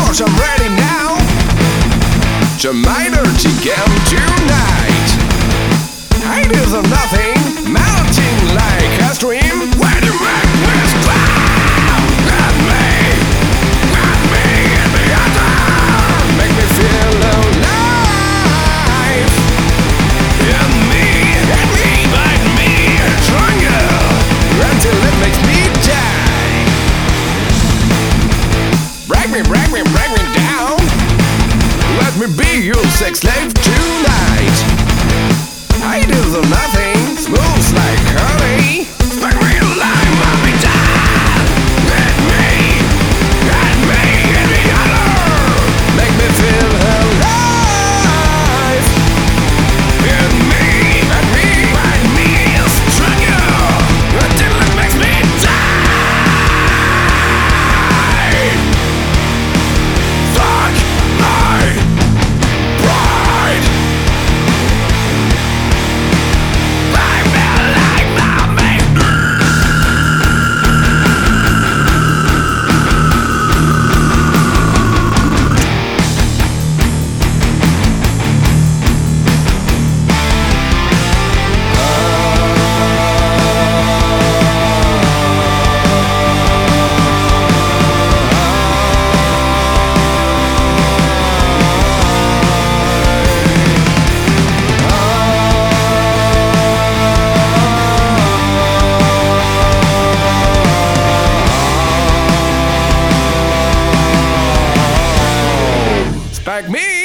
course I'm ready now. To minor chicken tonight. Ideas are nothing, melting like a stream. When you make me scream at me in the other. Make me feel alive. In me, make me stronger until it makes me die. Break me down. Let me be your sex slave tonight. Ideas are nothing, smooth like honey. Make me alive, let me die. Let me in the other. Make me feel alive. In me, make me stronger until it makes me die. Fuck my pride. Leave me alive, mommy. Spank me